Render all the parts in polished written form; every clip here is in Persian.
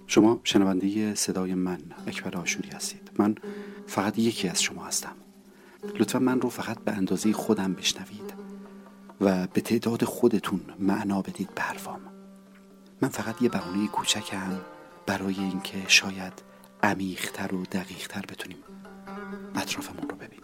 شما شنونده صدای من اکبر آشوری هستید. من فقط یکی از شما هستم. لطفا من رو فقط به اندازه خودم بشنوید و به تعداد خودتون معنا بدید به حرفام. من فقط یه بهانه کوچکم برای اینکه شاید عمیق‌تر و دقیق‌تر بتونیم اطرافمون رو ببینیم.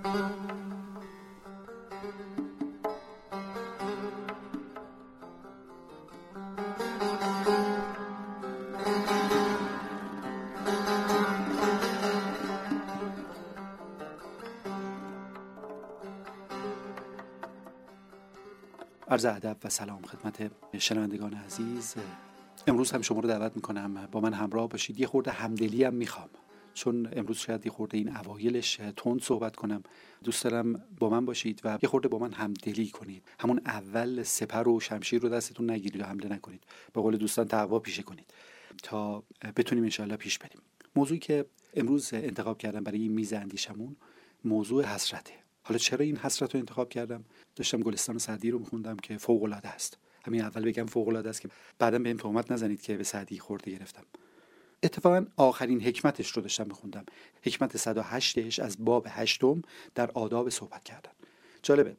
عرض ادب و سلام خدمت شنوندگان عزیز. امروز هم شما رو دعوت میکنم با من همراه باشید. یه خورده همدلی هم میخوام، چون امروز شاید یه خورده این اوایلش تند صحبت کنم. دوست دارم با من باشید و یه خورده با من همدلی کنید. همون اول سپر و شمشیر رو دستتون نگیرید و حمله نکنید. به قول دوستان تقوا پیشه کنید تا بتونیم انشالله پیش بریم. موضوعی که امروز انتخاب کردم برای این میز اندیشمون موضوع حسرته. حالا چرا این حسرت رو انتخاب کردم؟ داشتم گلستان سعدی رو میخوندم که فوق العاده است. همین اول بگم فوق العاده است که بعداً بهم تهمت نزنید که به سعدی خورده گرفتم. اتفاقاً آخرین حکمتش رو داشتم میخوندم، حکمت 108ش از باب 8 در آداب صحبت کردن. جالبه،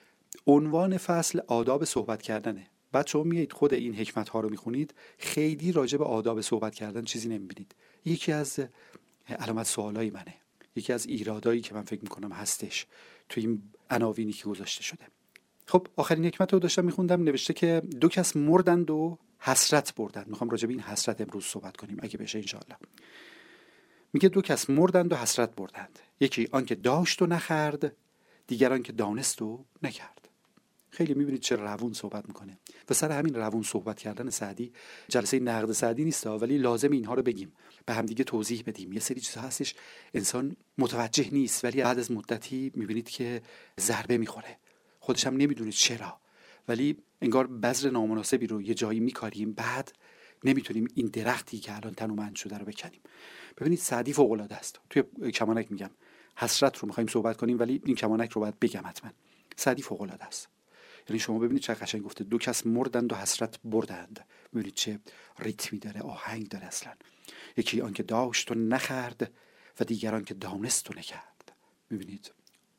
عنوان فصل آداب صحبت کردنه. بعد شما میایید خود این حکمت ها رو میخونید، خیلی راجع به آداب صحبت کردن چیزی نمیبینید. یکی از علامت سوالای منه، یکی از ایرادایی که من فکر میکنم هستش تو این عناوینی که گذاشته شده. خب آخرین حکمت رو داشتم میخوندم، نوشته که 2 کس مردند و حسرت بردند. میخوام راجع به این حسرت امروز صحبت کنیم اگه بشه انشاءالله. میگه 2 کس مردند و حسرت بردند، یکی آن که داشت و نخورد، دیگر آن که دانست و نکرد. خیلی میبینید چه روون صحبت میکنه و سر همین روون صحبت کردن سعدی جلسه نقد سعدی نیست، ولی لازم اینها رو بگیم، به هم دیگه توضیح بدیم. یه سری چیزا هستش انسان متوجه نیست ولی بعد از مدتی میبینید که ضربه میخوره، خودش هم نمیدونه چرا، ولی انگار بذر نامناسبی رو یه جایی میکاریم، بعد نمیتونیم این درختی که الان تنومند شده رو بکنیم. ببینید سعدی فوق العاده است. توی کمانک میگم حسرت رو میخوایم صحبت کنیم ولی این کمانک رو باید بگم حتما. سعدی فوق العاده است. یعنی شما ببینید چه قشنگ گفته، 2 کس مردند و حسرت بردند. ببینید چه ریتمی داره، آهنگ داره اصلا. یکی آن که داشت و نخورد و دیگران که دانست و نکرد. ببینید،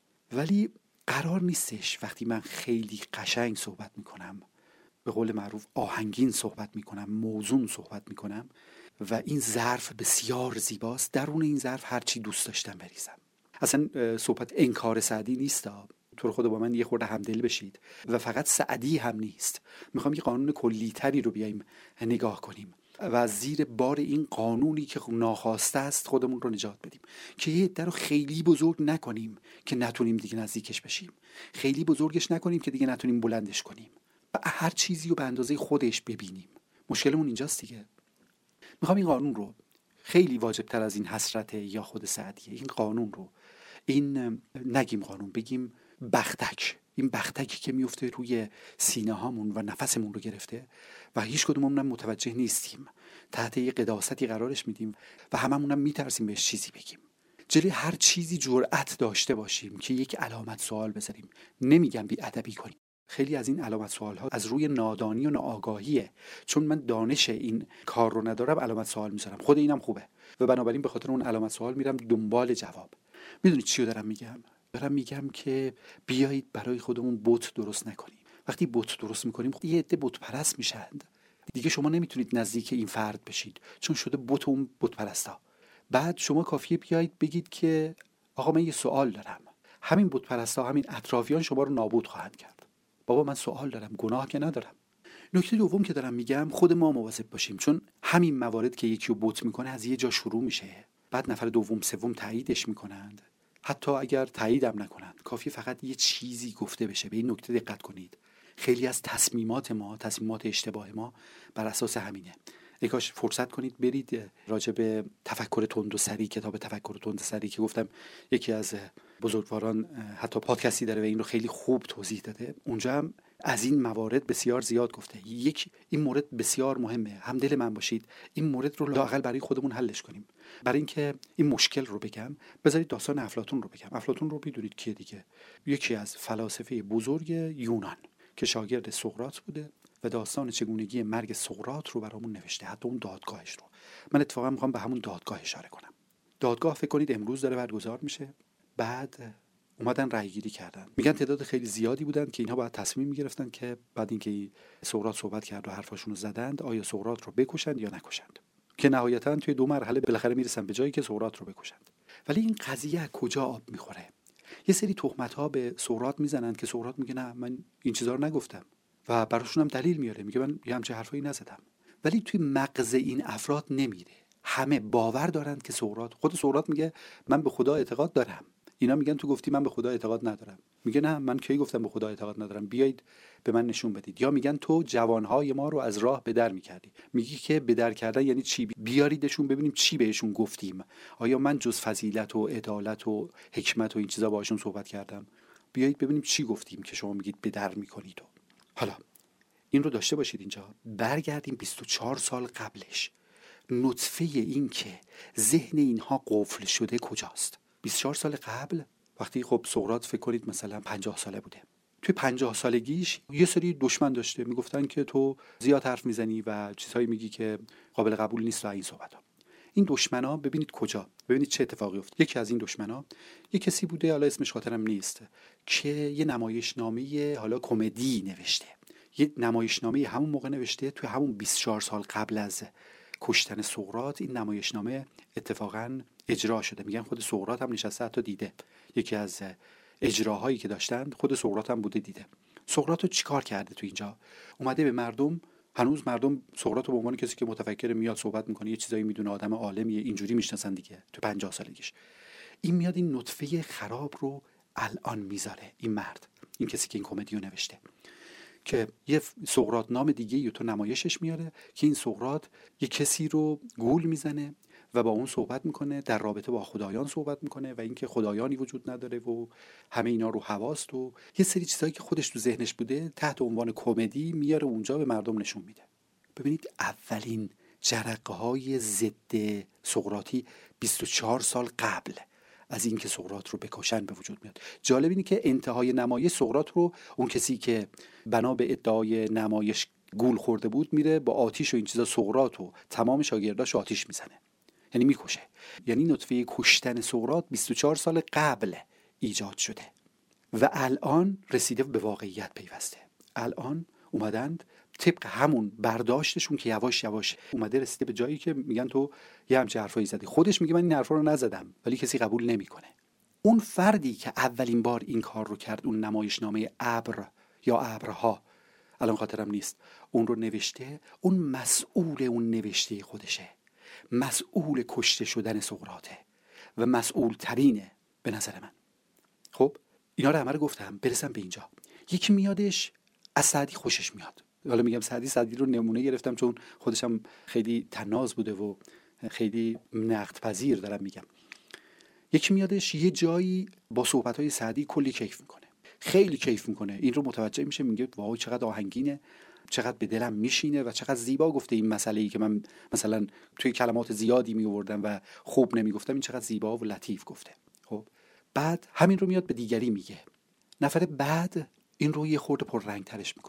ولی قرار نیستش وقتی من خیلی قشنگ صحبت میکنم، به قول معروف آهنگین صحبت میکنم، موزون صحبت میکنم و این ظرف بسیار زیباست، درون این ظرف هرچی دوست داشتم بریزم. اصلا صحبت انکار سعدی نیست، تو رو خود با من یه خورده همدل بشید. و فقط سعدی هم نیست، میخوام یه قانون کلی تری رو بیایم نگاه کنیم و از زیر بار این قانونی که ناخواسته است خودمون رو نجات بدیم، که یه عده رو خیلی بزرگ نکنیم که نتونیم دیگه نزدیکش بشیم، خیلی بزرگش نکنیم که دیگه نتونیم بلندش کنیم، و هر چیزی رو به اندازه خودش ببینیم. مشکلمون اینجاست دیگه. میخوام این قانون رو، خیلی واجب تر از این حسرت یا خود سعدیه، این قانون رو، این نگیم قانون، بگیم بختک، این بختکی که میفته روی سینه هامون و نفسمون رو گرفته و هیچ کدوممون متوجه نیستیم، تحت یه قداستی قرارش میدیم و هممونم میترسیم بهش چیزی بگیم. جلوی هر چیزی جرأت داشته باشیم که یک علامت سوال بذاریم. نمیگم بی ادبی کنیم، خیلی از این علامت سوال ها از روی نادانی و ناآگاهیه، چون من دانش این کار رو ندارم علامت سوال میذارم. خود اینم خوبه و بنابراین به خاطر اون علامت سوال میرم دنبال جواب. میدونید چی رو دارم میگم؟ دارم میگم که بیایید برای خودمون بت درست نکنیم. وقتی بت درست میکنیم یه عده بت پرست میشن، دیگه شما نمیتونید نزدیک این فرد بشید چون شده بت اون بت پرستا. بعد شما کافیه بیایید بگید که آقا من یه سوال دارم، همین بت پرستا، همین اطرافیان شما رو نابود خواهند کرد. بابا من سوال دارم، گناه که ندارم. نکته دوم که دارم میگم، خود ما مواظب باشیم، چون همین موارد که یکی رو بت میکنه از یه جا شروع میشه، بعد نفر دوم سوم تاییدش میکنند. حتی اگر تاییدم نکنند، کافی فقط یه چیزی گفته بشه. به این نکته دقت کنید، خیلی از تصمیمات ما، تصمیمات اشتباه ما بر اساس همینه. کاش فرصت کنید برید راجع به تفکر تند و سری، کتاب تفکر تند و سری که گفتم یکی از بزرگواران حتی پادکستی داره و این رو خیلی خوب توضیح داده، اونجا هم از این موارد بسیار زیاد گفته. این مورد بسیار مهمه، همدل من باشید این مورد رو لااقل برای خودمون حلش کنیم. برای اینکه این مشکل رو بگم، بذارید داستان افلاطون رو بگم. افلاطون رو میدونید کیه دیگه؟ یکی از فلاسفه بزرگ یونان که شاگرد سقراط بوده و داستان چگونگی مرگ سقراط رو برامون نوشته، حتی اون دادگاهش رو. من اتفاقا میخوام به همون دادگاه اشاره کنم. دادگاه فکر کنید امروز داره برگزار میشه. بعد اومدن رأی گیری کردن، میگن تعداد خیلی زیادی بودن که اینها باید تصمیم میگرفتن که بعد اینکه سقراط صحبت کرد و حرفاشون رو زدند آیا سقراط رو بکشند یا نکشند، که نهایتاً توی 2 مرحله بالاخره میرسن به جایی که سقراط رو بکشند. ولی این قضیه از کجا آب میخوره؟ یه سری تهمت‌ها به سقراط میزنن که سقراط میگه نه من این چیزا رو نگفتم و براشون هم دلیل میاره، میگه من یه همچین حرفایی نزدم. ولی توی مغز این افراد نمیره. همه باور دارند که خود سقراط میگه من به خدا اعتقاد دارم. اینا میگن تو گفتی من به خدا اعتقاد ندارم. میگه نه من کی گفتم به خدا اعتقاد ندارم، بیایید به من نشون بدید. یا میگن تو جوانهای ما رو از راه به در میکردی. میگی که به در کردن یعنی چی؟ بیاریدشون ببینیم چی بهشون گفتیم. آیا من جز فضیلت و عدالت و حکمت و این چیزا باهاشون صحبت کردم؟ بیایید ببینیم چی گفتیم که شما میگید به در میکنید. حالا این رو داشته باشید اینجا. برگردیم 24 سال قبلش. نطفه این که ذهن اینها قفل شده کجاست؟ 24 سال قبل وقتی خب سقراط فکر کنید مثلا 50 ساله بوده، توی 50 سالگیش یه سری دشمن داشته، میگفتن که تو زیاد حرف میزنی و چیزهایی میگی که قابل قبول نیست و این صحبت‌ها. این دشمنا ببینید کجا، ببینید چه اتفاقی افتاد. یکی از این دشمنا یه کسی بوده، حالا اسمش خاطرم نیست، که یه نمایشنامه حالا کمدی نوشته. یه نمایشنامه همون موقع نوشته، توی همون 24 سال قبل از کشتن سقراط این نمایشنامه اتفاقاً اجرا شده. میگن خود سقراط هم نشسته حتی دیده. یکی از اجراهایی که داشتن خود سقراط هم بوده دیده. سقراط رو چیکار کرده تو اینجا؟ اومده به مردم، هنوز مردم سقراط رو به عنوان کسی که متفکر میاد صحبت میکنه، یه چیزایی میدونه، آدم عالمیه، اینجوری میشناسن دیگه. تو 50 سالگیش این میاد این نطفه خراب رو الان میذاره. این مرد، این کسی که این کمدیو نوشته، که یه سقراط نام دیگه یا تو نمایشش میاره که این سقراط یه کسی رو گول میزنه و با اون صحبت میکنه، در رابطه با خدایان صحبت میکنه و اینکه خدایانی وجود نداره و همه اینا رو حواست و یه سری چیزایی که خودش تو ذهنش بوده تحت عنوان کمدی میاره اونجا به مردم نشون میده. ببینید اولین جرقه های ضد سقراطی 24 سال قبل از اینکه سقراط رو بکشن به وجود میاد. جالب اینه که انتهای نمایش سقراط رو اون کسی که بنا به ادعای نمایش گول خورده بود میره با آتیش و این چیزا سقراط و تمام شاگرداش آتیش میزنه، یعنی میکشه. یعنی نطفه کشتن سقراط 24 سال قبل ایجاد شده و الان رسیده به واقعیت پیوسته. الان اومدند طبق همون برداشتشون که یواش یواش اومده رسیده به جایی که میگن تو یه همچه حرفایی زدی. خودش میگه من این حرفا رو نزدم، ولی کسی قبول نمیکنه. اون فردی که اولین بار این کار رو کرد، اون نمایشنامه ابر یا ابرها، الان خاطرم نیست، اون رو نوشته، اون مسئول اون نوشته خودشه، مسئول کشته شدن سقراطه و مسئول ترینه به نظر من. خب اینا رو همه رو گفتم، برسم به اینجا. یکی میادش از سعدی خوشش میاد. حالا میگم سعدی رو نمونه گرفتم چون خودش هم خیلی طناز بوده و خیلی نقد پذیر دارم میگم. یکی میادش یه جایی با صحبت‌های سعدی کلی کیف میکنه، خیلی کیف میکنه، این رو متوجه میشه، میگه وای چقدر آهنگینه، چقدر به دلم میشینه و چقدر زیبا گفته این مسئله‌ای که من مثلا توی کلمات زیادی میآوردم و خوب نمیگفتم، این چقدر زیبا و لطیف گفته. خب بعد همین رو میاد به دیگری میگه. نفر بعد این رو یه خورده پررنگ‌ترش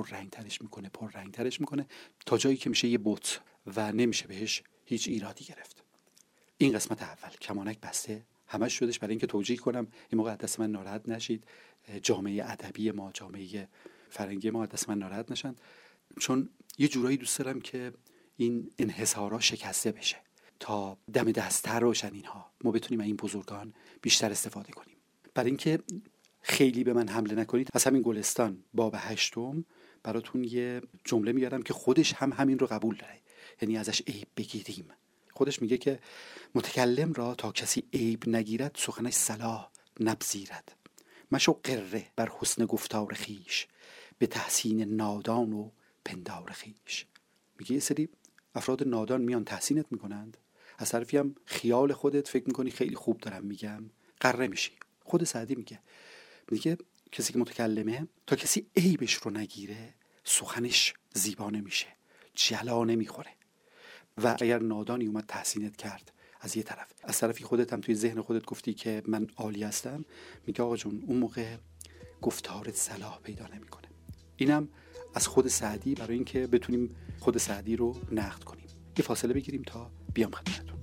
میکنه تا جایی که میشه یه بت و نمیشه بهش هیچ ایرادی گرفت. این قسمت اول کمانک بسته، همش شدش برای اینکه توجیه کنم این موقع دست من ناراحت نشید، جامعه ادبی ما، جامعه فرنگی ما دست من ناراحت نشن، چون یه جورایی دوست دارم که این انحصارا شکسته بشه تا دم دست‌تر روشن اینها ما بتونیم این بزرگان بیشتر استفاده کنیم. برای اینکه خیلی به من حمله نکنید، از همین گلستان باب 8 براتون یه جمله میارم که خودش هم همین رو قبول داره، یعنی ازش عیب بگیریم. خودش میگه که متکلم را تا کسی عیب نگیرد سخنش صلاح نپذیرد، مشو قره بر حسن گفتار خیش، به تحسین نادان و پندار خیش. میگه یه سری افراد نادان میان تحسینت میکنند، از طرفی هم خیال خودت فکر میکنی خیلی خوب دارم میگم، قره میشی. خود سعدی میگه کسی که متکلمه تا کسی عیبش رو نگیره سخنش زیبا نمیشه، جلا نمیخوره. و اگر نادانی اومد تحسینت کرد از یه طرف، از طرفی خودت هم توی ذهن خودت گفتی که من عالی هستم، میگه آقا جون اون موقع گفتارت صلاح پیدا نمیکنه. اینم از خود سعدی برای اینکه بتونیم خود سعدی رو نقد کنیم. یه فاصله بگیریم تا بیام خدمتتون.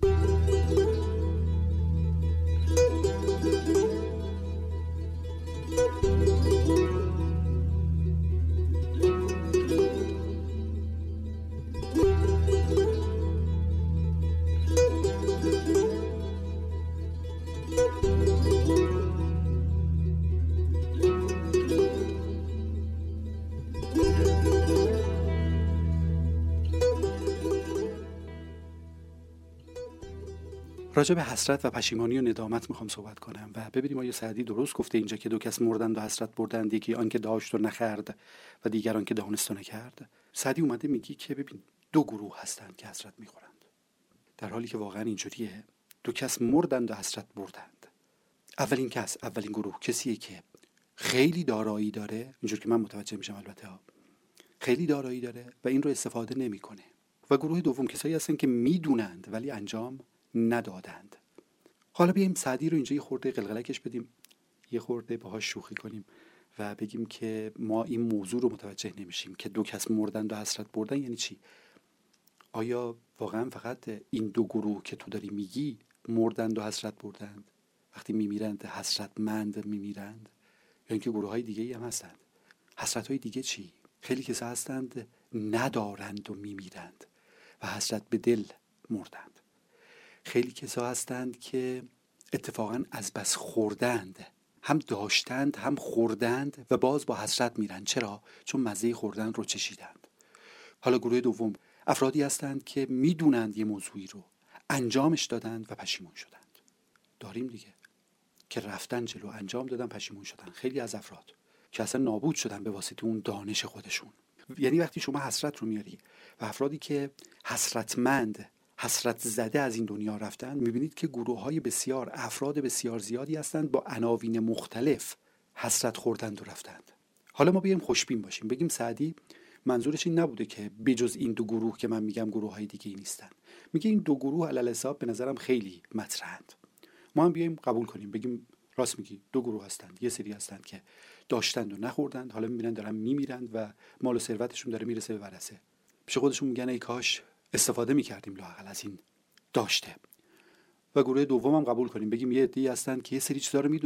راجع به حسرت و پشیمانی و ندامت میخوام صحبت کنم و ببینیم آیا سعدی درست گفته اینجا که دو کس مردند و حسرت بردند، یکی آن که داشت و نخورد و دیگر آن که دانست و نکرد. سعدی اومده میگی که ببین دو گروه هستند که حسرت میخورند، در حالی که واقعا اینجوریه. دو کس مردند و حسرت بردند. اولین گروه کسیه که خیلی دارایی داره، اینجور که من متوجه میشم البته خیلی دارایی داره و این رو استفاده نمیکنه. و گروه دوم کسایی هستن که میدونند ولی انجام ندادند. حالا بیایم سعدی رو اینجا یه خورده قلقلکش بدیم، یه خورده باهاش شوخی کنیم و بگیم که ما این موضوع رو متوجه نمیشیم که دو کس مردند و حسرت بردن یعنی چی. آیا واقعا فقط این دو گروه که تو داری میگی مردند و حسرت بردند؟ وقتی میمیرند حسرتمند میمیرند، یا اینکه گروه های دیگه ای هم هستند؟ حسرت های دیگه چی؟ خیلی کسا هستند ندارند و میمیرند و حسرت به دل مردند. خیلی کسا هستند که اتفاقا از بس خوردند، هم داشتند هم خوردند و باز با حسرت میرن. چرا؟ چون مزه خوردن رو چشیدند. حالا گروه دوم افرادی هستند که میدونند یه موضوعی رو، انجامش دادند و پشیمون شدند. داریم دیگه که رفتن جلو، انجام دادن، پشیمون شدن. خیلی از افراد که اصلا نابود شدن به واسطه اون دانش خودشون. یعنی وقتی شما حسرت رو میاری و افرادی که حسرتمند، حسرت زده از این دنیا رفتن، میبینید که گروه‌های بسیار، افراد بسیار زیادی هستند با عناوین مختلف حسرت خوردند و رفتند. حالا ما بیایم خوشبین باشیم، بگیم سعدی منظورش این نبوده که بجز این دو گروه که من میگم گروه‌های دیگه ای نیستن. میگه این دو گروه علل حساب به نظرم خیلی مطرحند. ما هم بیایم قبول کنیم، بگیم راست میگی، دو گروه هستند. یه سری هستند که داشتند و نخوردند، حالا میبینن دارن میمیرند و مال و ثروتشون داره میرسه به ورثه. پیش خودشون میگن ای کاش استفاده میکردیم لااقل از این داشته. و گروه دوم هم قبول کنیم، بگیم یه عده‌ای هستند که یه سری چیزا رو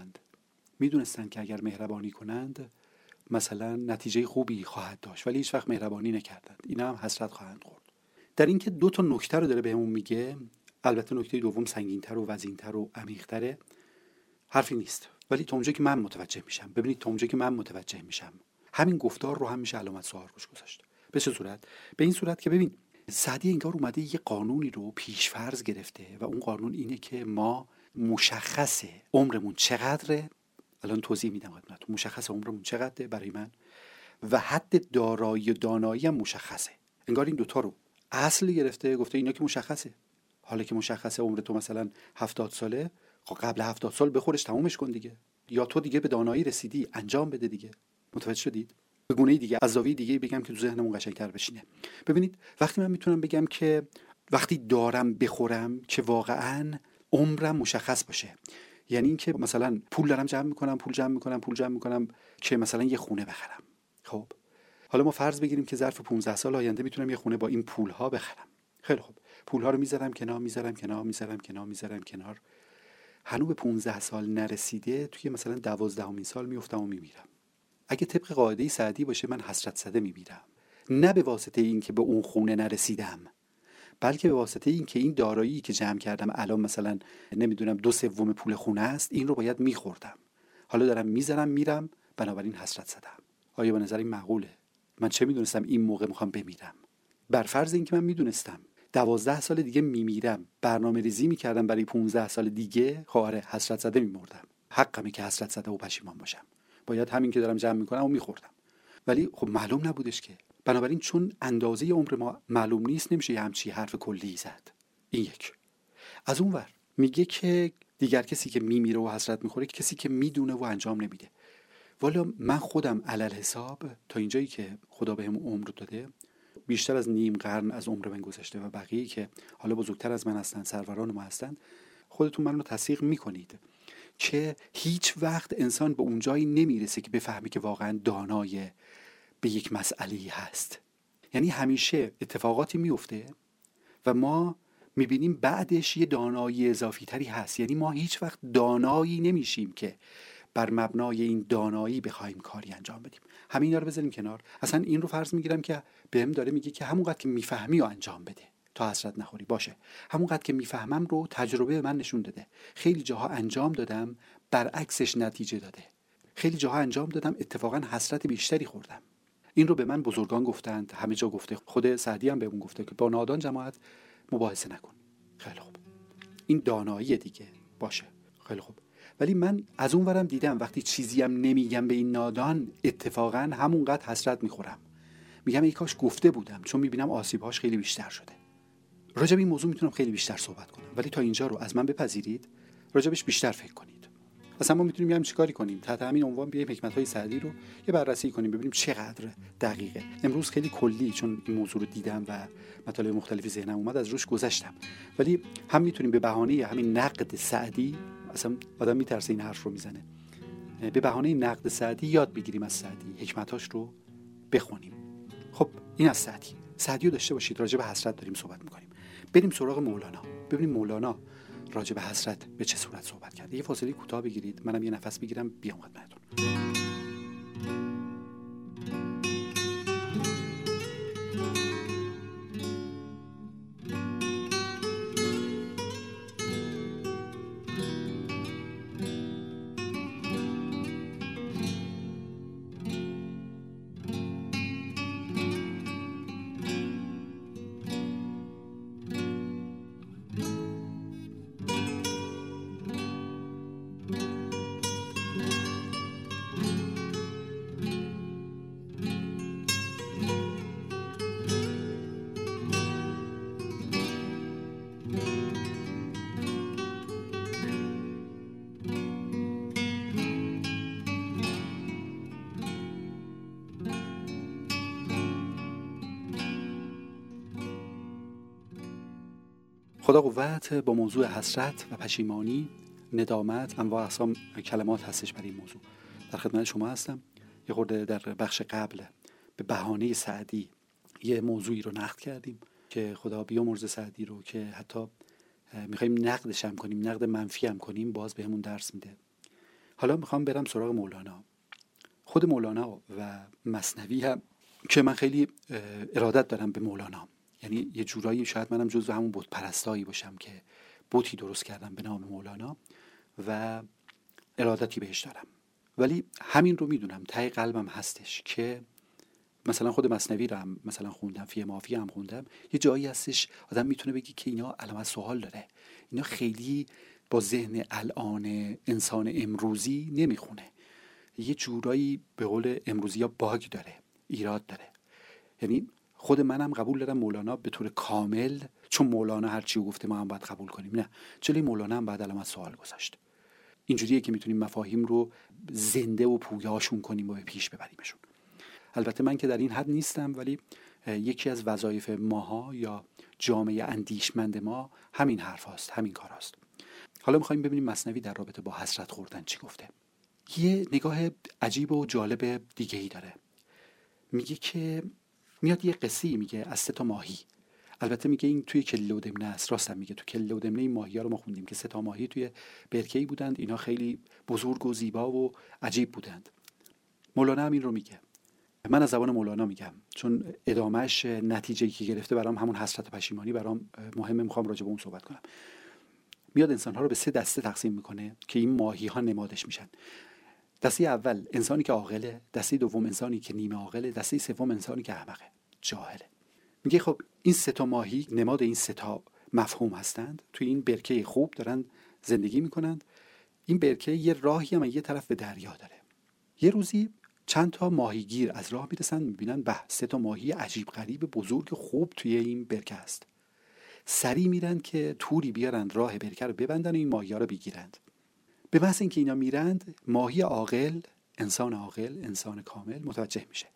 میدونستند که اگر مهربانی کنند مثلا نتیجه خوبی خواهد داشت، ولی هیچ وقت مهربانی نکردند. اینا هم حسرت خواهند خورد. در این که دو تا نکته رو داره بهمون میگه، البته نکته دوم سنگین‌تر و وزین‌تر و عمیق‌تره، حرفی نیست، ولی تا اونجا که من متوجه میشم، ببینید تا اونجا که من متوجه میشم همین گفتار رو هم میشه علامت سوال روش گذاشت. به چه صورت؟ به این صورت که ببین سعدی انگار اومده یه قانونی رو پیش فرض گرفته و اون قانون اینه که ما مشخصه عمرمون چقدره. الان توضیح میدم خدمتتون. مشخصه عمرمون چقدره برای من و حد دارایی و دانایی هم مشخصه. انگار این دوتا رو اصل گرفته، گفته اینا که مشخصه. حالا که مشخصه عمر تو مثلا 70 ساله، خب قبل 70 سال بخورش تمومش کن دیگه، یا تو دیگه به دانایی رسیدی انجام بده دیگه. متوجه شدید؟ به گونه دیگه، از زاویه دیگه بگم که تو ذهنمون قشنگ‌تر بشینه. ببینید وقتی من میتونم بگم که وقتی دارم بخورم که واقعاً عمرم مشخص باشه، یعنی این که مثلا پول دارم جمع میکنم که مثلا یه خونه بخرم. خب حالا ما فرض بگیریم که ظرف 15 سال آینده میتونم یه خونه با این پول‌ها بخرم. خیلی خوب، پول‌ها رو میذارم کنار. هنوز به 15 سال نرسیده، توی مثلا 12مین سال میافتم و میمیرم. اگه طبق قاعده سعدی باشه من حسرت زده میمیرم، نه به واسطه این که به اون خونه نرسیدم، بلکه به واسطه این که این دارایی که جمع کردم الان مثلا نمیدونم 2/3 پول خونه است، این رو باید میخوردم. حالا دارم میذارم میرم، بنابراین حسرت زدم. آیا به نظر این معقوله؟ من چه میدونستم این موقع میخوام بمیرم؟ بر فرض این که من میدونستم 12 سال دیگه میمیرم، برنامه ریزی میکردم برای 15 سال دیگه، خواهر حسرت زده میمردم. حقمه که حسرت زده و پشیمان باشم. باید همین که دارم جمع میکنم و میخوردم. ولی خب معلوم نبودش که. بنابراین چون اندازه عمر ما معلوم نیست، نمیشه یه همچی حرف کلی زد. این یک. از اون ور میگه که دیگر کسی که میمیره و حسرت میخوره کسی که میدونه و انجام نمیده. والا من خودم علل حساب تا اینجایی که خدا بهم عمر داده، بیشتر از نیم قرن از عمر من گذشته و بقیه‌ای که حالا بزرگتر از من هستن، سروران ما هستن، خودتون منو تصدیق میکنید که هیچ وقت انسان به اون جایی نمیرسه که بفهمه که واقعا دانای به یک مسئله هست. یعنی همیشه اتفاقاتی میفته و ما میبینیم بعدش یه دانایی اضافی تری هست. یعنی ما هیچ وقت دانایی نمیشیم که بر مبنای این دانایی بخوایم کاری انجام بدیم. همین اینا رو بذاریم کنار. اصلا این رو فرض میگیرم که بهم داره میگه که همونقدر که میفهمی و انجام بده تا حسرت نخوری. باشه، همونقدر که میفهمم رو تجربه من نشون داده. خیلی جاها انجام دادم برعکسش نتیجه داده. خیلی جاها انجام دادم اتفاقا حسرت بیشتری خوردم. این رو به من بزرگان گفتند، همه جا گفته، خود سعدی هم بهمون گفته که با نادان جماعت مباحثه نکن. خیلی خوب، این دانایی دیگه. باشه، خیلی خوب. ولی من از اون ورم دیدم وقتی چیزی هم نمیگم به این نادان اتفاقا همونقدر حسرت میخورم. میگم ای کاش گفته بودم، چون میبینم آسیبهاش خیلی بیشتر شده. راجب این موضوع میتونم خیلی بیشتر صحبت کنم، ولی تا اینجا رو از من بپذیرید، راجبش بیشتر فکر کنید. اصلا ما میتونیم بیایم چیکاری کنیم؟ تحت همین عنوان بیایم حکمت‌های سعدی رو یه بررسی کنیم، ببینیم چقدر دقیقه. امروز خیلی کلی چون این موضوع رو دیدم و مطالب مختلفی ذهنم اومد از روش گذشتم، ولی هم میتونیم به بهانه همین نقد سعدی، اصلا آدم میترسه این حرف رو میزنه، به بهانه نقد سعدی یاد بگیریم از سعدی، حکمتاش رو بخونیم. خب این از سعدی رو داشته باشید. راجع به حسرت داریم صحبت میکنیم. بریم سراغ مولانا، ببینیم مولانا راجع به حسرت به چه صورت صحبت کرده. یه فاصله کوتاه بگیرید، منم یه نفس بگیرم، بیام خدمتتون. خدا قوت با موضوع حسرت و پشیمانی، ندامت، انواع اقسام کلمات هستش برای این موضوع. در خدمت شما هستم. یه خورده در بخش قبل به بهانه سعدی یه موضوعی رو نقد کردیم که خدا بیامرزه سعدی رو که حتی میخوایم نقدش هم کنیم، نقد منفی هم کنیم، باز بهمون درس میده. حالا میخوام برم سراغ مولانا. خود مولانا و مثنوی هم که من خیلی ارادت دارم به مولانا، یعنی یه جورایی شاید منم جزو همون بت پرستایی باشم که بتی درست کردم به نام مولانا و ارادتی بهش دارم. ولی همین رو میدونم ته قلبم هستش که مثلا خود مثنوی رو هم مثلا خوندم، فی مافی هم خوندم، یه جایی هستش آدم میتونه بگی که اینا علامت سوال داره، اینا خیلی با ذهن الان انسان امروزی نمیخونه، یه جورایی به قول امروزی ها باگ داره، ایراد داره. یعنی خود منم قبول دارم مولانا به طور کامل، چون مولانا هر چی گفته ما هم باید قبول کنیم، نه، جلوی مولانا هم باید علامت سوال گذاشت. اینجوریه که میتونیم مفاهیم رو زنده و پویاشون کنیم و به پیش ببریمشون. البته من که در این حد نیستم، ولی یکی از وظایف ماها یا جامعه اندیشمند ما همین حرف هاست، همین کار هاست. حالا میخواییم ببینیم مثنوی در رابطه با حسرت خوردن چی گفته. یه نگاه عجیب و جالب دیگه ای داره. میگه که میاد یه قصه‌ای میگه از 3 ماهی. البته میگه این توی کله و دمنه است، راستم میگه تو کله و دمنه این ماهی‌ها رو ما خوندیم که 3 ماهی توی برکه‌ای بودند، اینا خیلی بزرگ و زیبا و عجیب بودند. مولانا هم این رو میگه. من از زبان مولانا میگم چون ادامهش نتیجه‌ای که گرفته برام همون حسرت و پشیمانی برام مهمه، میخوام راجع به اون صحبت کنم. میاد انسان‌ها رو به 3 دسته تقسیم میکنه که این ماهی‌ها نمادش میشن. دسته اول انسانی که عاقله، دسته دوم انسانی که نیمه عاقله، دسته سوم انسانی که احمقه، جاهله. میگه خب این 3 ماهی نماد این 3 مفهوم هستند، توی این برکه خوب دارن زندگی میکنند. این برکه یه راهی هم یه طرف به دریا داره. یه روزی چند تا ماهیگیر از راه میرسن، میبینن به 3 ماهی عجیب غریب بزرگ خوب توی این برکه است. سری میرن که توری بیارن راه برکه رو ببندن و این ماهی‌ها رو بگیرند. به محض اینکه اینا میرند، ماهی عاقل، انسان کامل متوجه میشه.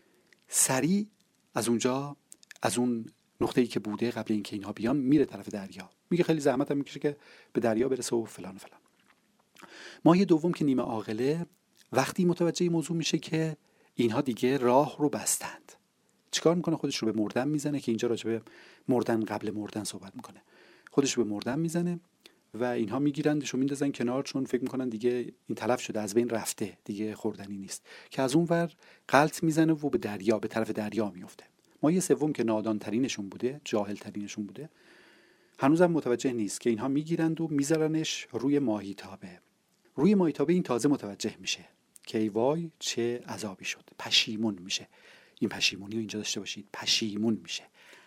سری از اونجا، از اون نقطه‌ای که بوده قبل اینکه اینها بیان، میره طرف دریا. میگه خیلی زحمت هم میکشه که به دریا برسه و فلان و فلان. ماهی دوم که نیمه عاقله وقتی متوجه موضوع میشه که اینها دیگه راه رو بستند. چیکار میکنه؟ خودش رو به مردن میزنه، که اینجا راجع به مردن قبل مردن صحبت میکنه. خودش رو به مردن میزنه و اینها میگیرندش و میندازن کنار، چون فکر میکنن دیگه این تلف شده، از بین رفته، دیگه خوردنی نیست. که از اون ور غلط میزنه و به دریا، به طرف دریا میفته. ماهی سوم که نادان ترینشون بوده، جاهل ترینشون بوده، هنوزم متوجه نیست که اینها میگیرند و میذارنش روی ماهیتابه. روی ماهیتابه این تازه متوجه میشه که ای وای چه عذابی شد، پشیمون میشه. این پشیمونی رو اینجا داشته باشید، پشیمون میشه،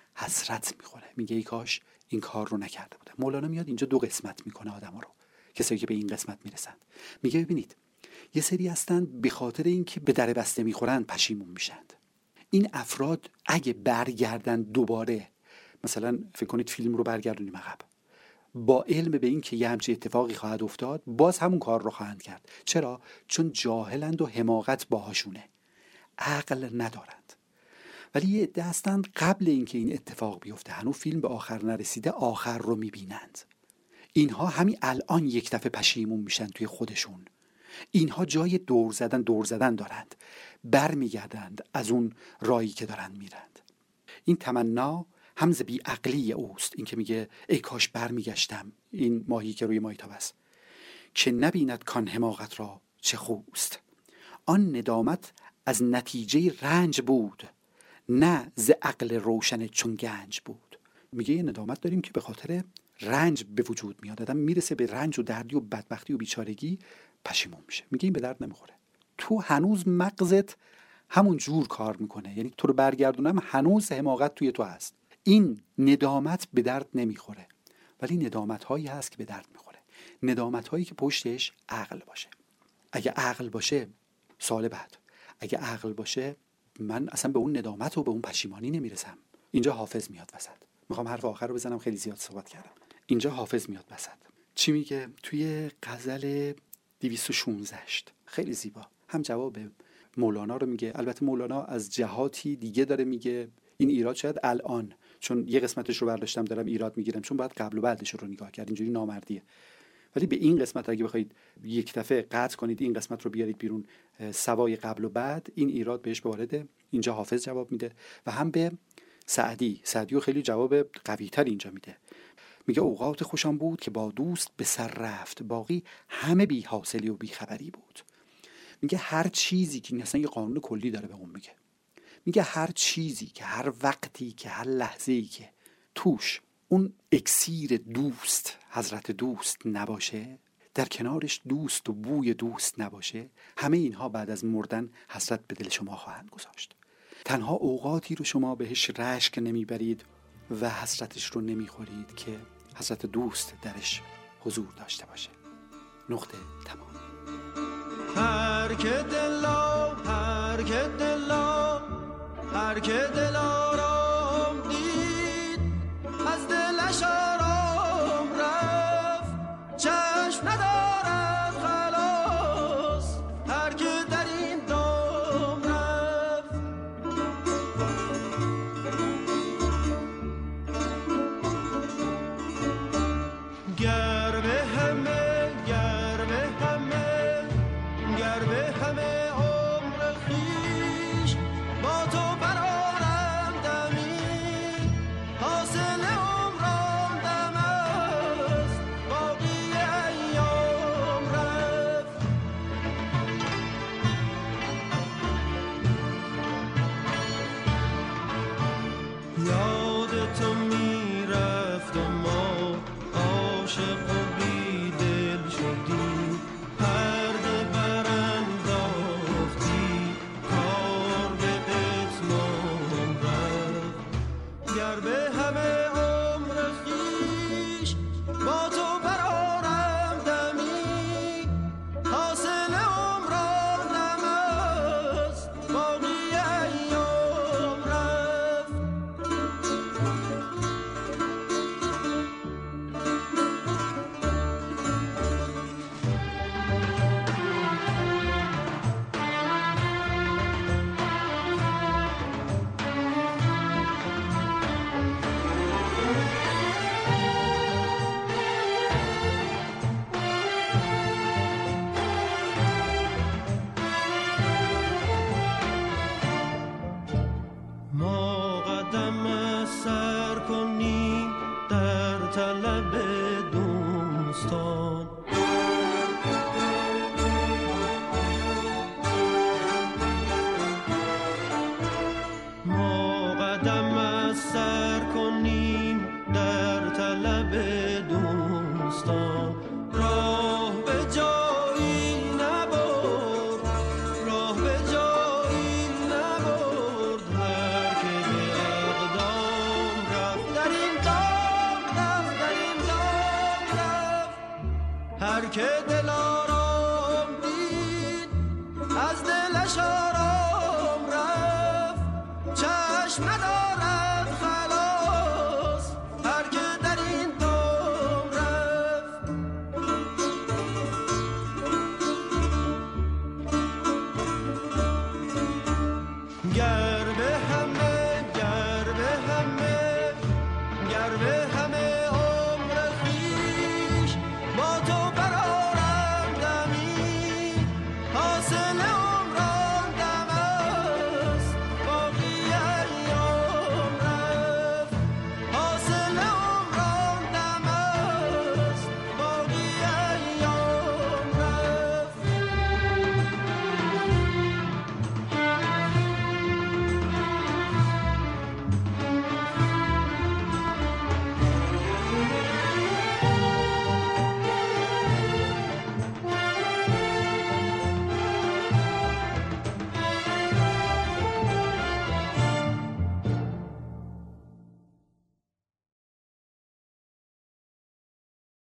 حسرت میخوره، میگه ای کاش این کار رو نکرده بودم. مولانا میاد اینجا دو قسمت میکنه آدما رو، کسایی که به این قسمت میرسند. میگه ببینید یه سری هستند به خاطر اینکه به در بسته میخورن پشیمون میشند. این افراد اگه برگردن دوباره، مثلا فکر کنید فیلم رو برگردونیم عقب، با علم به این که یه همچین اتفاقی خواهد افتاد، باز همون کار رو خواهند کرد. چرا؟ چون جاهلند و حماقت باهاشونه، عقل ندارند. ولی یه عده هستند قبل اینکه این اتفاق بیفته، هنوز فیلم به آخر نرسیده، آخر رو میبینند. اینها همین الان یک دفعه پشیمون میشن توی خودشون. اینها جای دور زدن دارند، بر میگردند از اون راهی که دارند میرند. این تمنا همز بی عقلی اوست، این که میگه ای کاش بر میگشتم، این ماهی که روی ماهیتاب است، که نبیند کان حماقت را چه خوست. آن ندامت از نتیجه رنج بود، نه ز عقل روشن چون گنج بود. میگه یه ندامت داریم که به خاطر رنج به وجود میاد. آدم میرسه به رنج و دردی و بدبختی و بیچارگی، پشیمون میشه. میگه این به درد نمیخوره، تو هنوز مغزت همون جور کار میکنه، یعنی تو رو برگردونم هنوز حماقت توی تو هست. این ندامت به درد نمیخوره. ولی ندامت هایی هست که به درد میخوره، ندامت هایی که پشتش عقل باشه. اگه عقل باشه سال بعد، اگه عقل باشه من اصلا به اون ندامت و به اون پشیمانی نمیرسم. اینجا حافظ میاد وسط. میخوام حرف آخر رو بزنم، خیلی زیاد صحبت کردم. اینجا حافظ میاد وسط. چی میگه توی غزل 216؟ خیلی زیبا هم جواب مولانا رو میگه. البته مولانا از جهاتی دیگه داره میگه. این ایراد شاید الان، چون یه قسمتش رو برداشتم دارم ایراد میگیرم، چون باید قبل و بعدش رو نگاه کرد، اینجوری نامردیه. ولی به این قسمت اگه بخواید یک دفعه قطع کنید، این قسمت رو بیارید بیرون، سوای قبل و بعد، این ایراد بهش وارده. اینجا حافظ جواب میده و هم به سعدی رو خیلی جواب قوی‌تر اینجا میده. میگه اوقات خوشم بود که با دوست به سر رفت، باقی همه بی حاصلی و بی خبری بود. میگه هر چیزی که اصلا یه قانون کلی داره به اون میگه هر چیزی که هر وقتی که هر لحظه‌ای که توش اون اکسیر دوست، حضرت دوست نباشه، در کنارش دوست و بوی دوست نباشه، همه اینها بعد از مردن حسرت به دل شما خواهند گذاشت. تنها اوقاتی رو شما بهش رشک نمیبرید و حسرتش رو نمیخورید که حضرت دوست درش حضور داشته باشه. نقطه تمام. هر که دل آرام دید، از دلش آرام رفت، چشم ندارد خلاص، هر که در این دام رفت. گر به همه عمر خویش با تو برآرم که دلم